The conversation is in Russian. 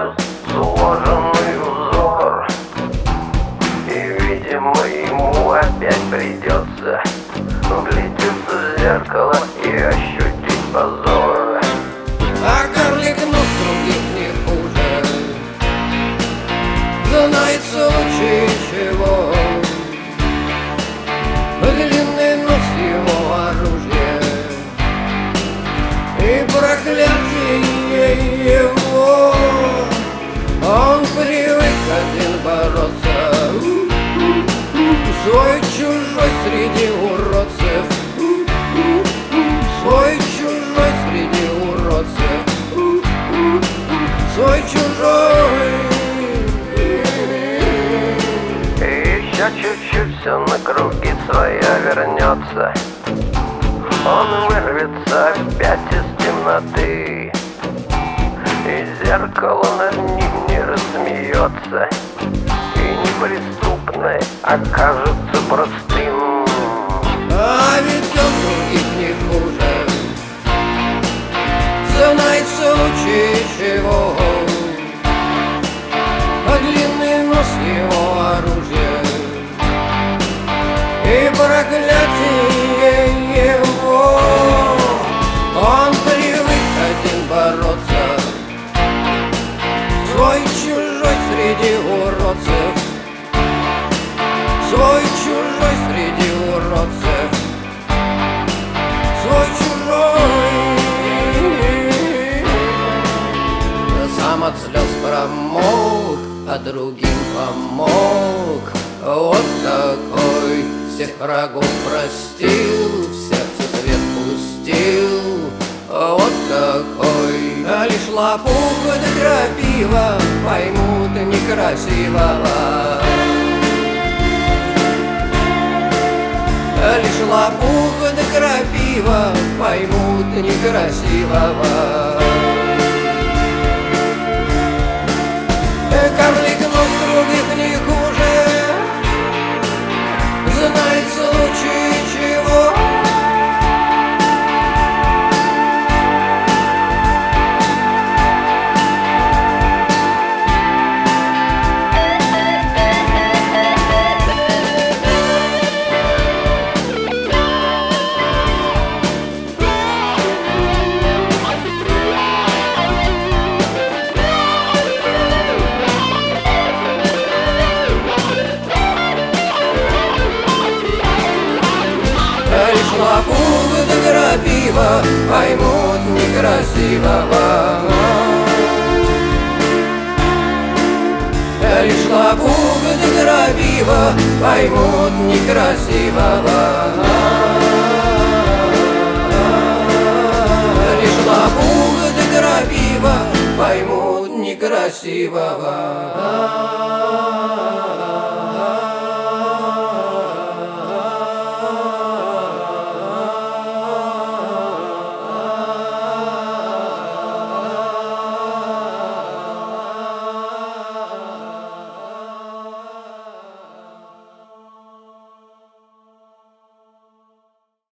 сложенный узор. И, видимо, ему опять придется вглядеться в зеркало и ощутить позор. А карлик нос других не хуже, знает в случае чего. Длинный нос его оружие и проклятие его. Он привык один бороться, свой чужой среди уродцев, свой чужой среди уродцев, свой чужой. И еще чуть-чуть все на круги своя вернется. Он вырвется опять из темноты, и зеркало над ним не рассмеется, и неприступное окажется простым. А ведь он других не хуже, знает в случае чего. А длинный нос его оружие и проклятие его. Он привык один бороться, свой чужой среди уродцев, свой чужой среди уродцев, свой чужой. Сам от слез промок, а другим помог. Вот такой всех врагов простил, в сердце свет пустил. Вот такой, а лишь лопух да крапива поймут некрасивого. Лишь лопух да крапива поймут некрасивого. Карлик нос других не хуже, знает в случае чего. Лишь лопух да крапива поймут некрасивого. Лишь лопух да крапива поймут некрасивого. Лишь лопух да крапива поймут некрасивого.